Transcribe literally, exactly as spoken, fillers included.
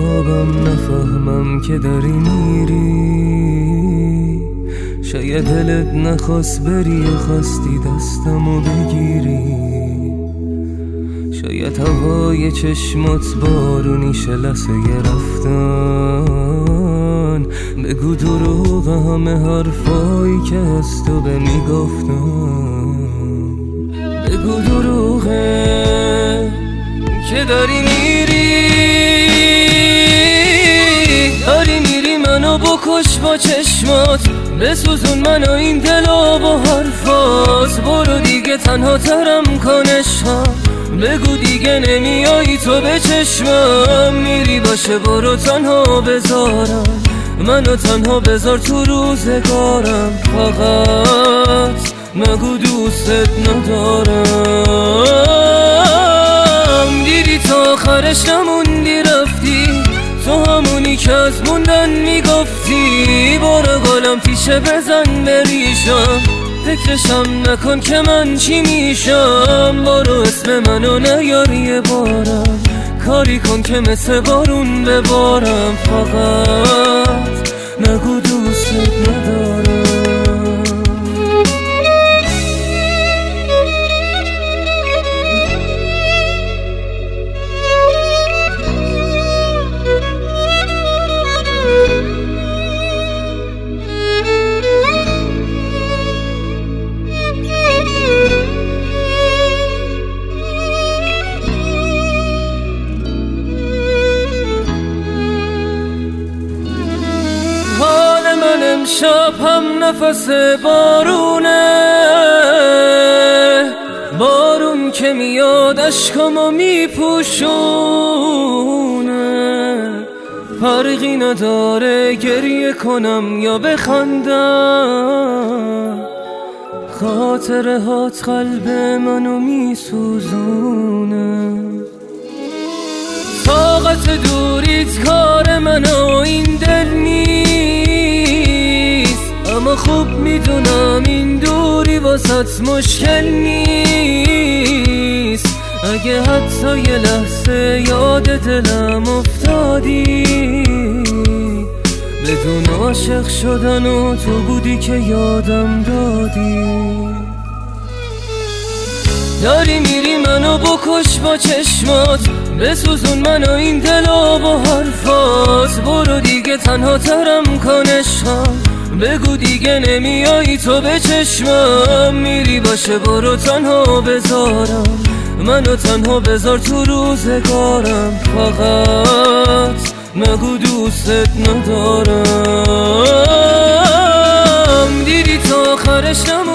خوابم نفهمم که داری میری. شاید دلت نخواست بری و خواستی دستمو بگیری. شاید هوای چشمات بارونی لحظه رفتن. بگو دروغ همه حرفایی که از تو به میگفتم. بگو دروغه که داری میری. داری میری منو بکش با چشمات. بسوزون منو این دلو با حرفات. برو دیگه تنها ترم کنشم. بگو دیگه نمیایی تو به چشمم. میری باشه برو تنها بذارم. منو تنها بذار تو روزگارم. فقط نگو دوستت ندارم. دیدی تا آخرش نموندی رفتی. تو همونی که از موندن میگفتی. برو گلم تیشه بزن بریشم. فکرشم نکن که من چی میشم. برو اسم منو نیاری یه بارم. کاری کن که مثل بارون ببارم. فقط نگو دوستت ندارم. امشب هم نفس بارونه. بارون که میاد اشکامو میپوشونه. فرقی نداره گریه کنم یا بخندم. خاطره هات قلب منو میسوزونه. طاقت دوریت کار منو این دل نیست. اما خوب میدونم این دوری واسط مشکل نیست. اگه حتی یه لحظه یاد دلم افتادی. بدون عاشق شدن و تو بودی که یادم دادی. داری میری منو بکش با چشمات. بسوزون منو این دلو با حرفات. برو دیگه تنها ترم کنشم. بگو دیگه نمیایی تو به چشمم. میری باشه برو تنها بذارم. منو تنها بذار تو روزگارم. فقط نگو دوستت ندارم. دیدی تا آخرش نمون